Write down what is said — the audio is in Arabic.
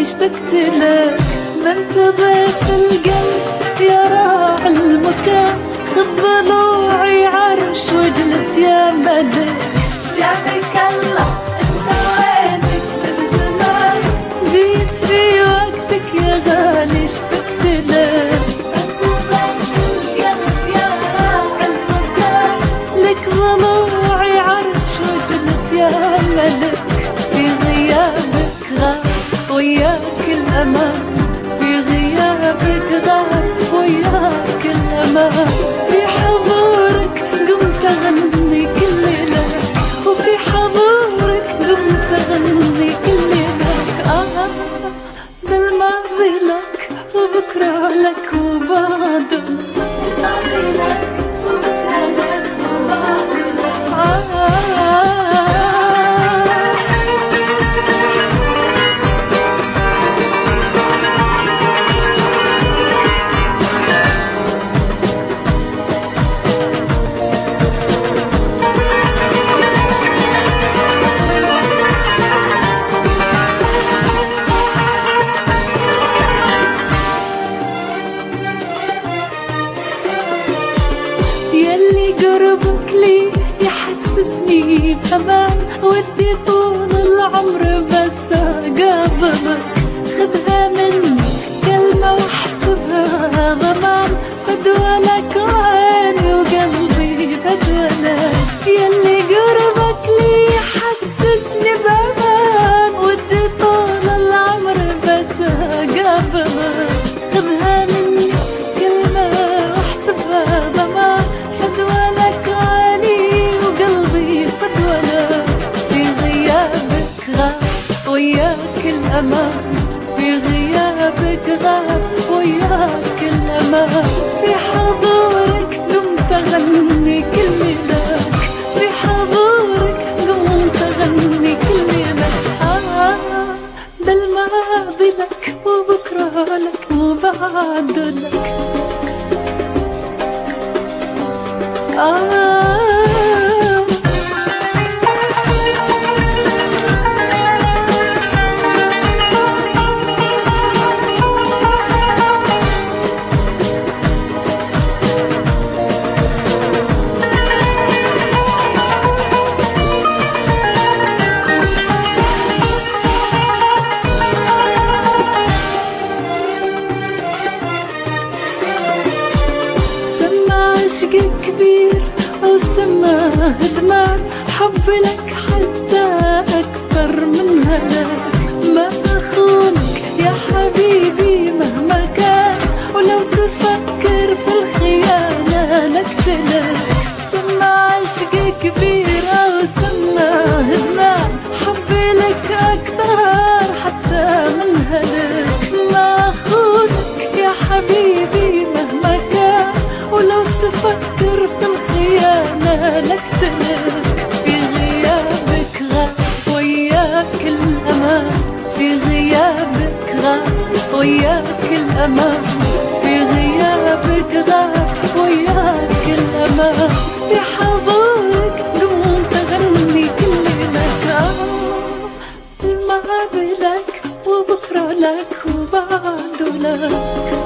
اشتقت لك، بنتظر في القلب يا راعي المكان، خذ ضلوعي عرش واجلس يا ملك. جابك الله انت وينك من زمان، جيت في وقتك يا غالي اشتقت لك، بنتظر في القلب يا راعي المكان، لك ضلوعي عرش واجلس يا ملك. في غيابك غاب وياك الأمان، في غيابك غاب وياك الأمان، في حضورك قمت أغني كل ليلة، وفي حضورك قمت أغني كل ليلة. بالماضي لك وبكرة لك وبعد لك، الماضي لك وبكرة لك وبعد لك. يلي قربك لي يحسسني بأمان، ودي طول العمر بس أقابلك، خذها مني كلمة واحسبها ضمان، فدوى لك عيني وقلبي فدوى لك. يلي قربك لي يحسسني بأمان، ودي طول العمر بس أقابلك، خذها مني كلمة واحسبها ضمان، فدوى لك عيني وقلبي فدوى لك. في غيابك غاب وياك الأمان، في غيابك غاب وياك الأمان، في حضورك قمت أغني كل لك، في حضورك قمت أغني كل لك. بالماضي لك وبكرة لك وبعد لك. عشق كبير وسماه ادمان، حب لك حتى أكثر من هلاك، ما أخونك يا حبيبي مهما كان، ولو تفكر في الخيانة نقتلك. سمى عشق كبير وسماه ادمان، حب لك أكثر حتى من هلاك، ما أخونك يا حبيبي مهما كان، ولو تفكر في الخيانة نقتلك. في غيابك غاب وياك الأمان، في غيابك غاب وياك الأمان، في غيابك غاب وياك الأمان، في حضورك قمت أغني كل لك. الماضي لك وبكرة لك وبعد لك.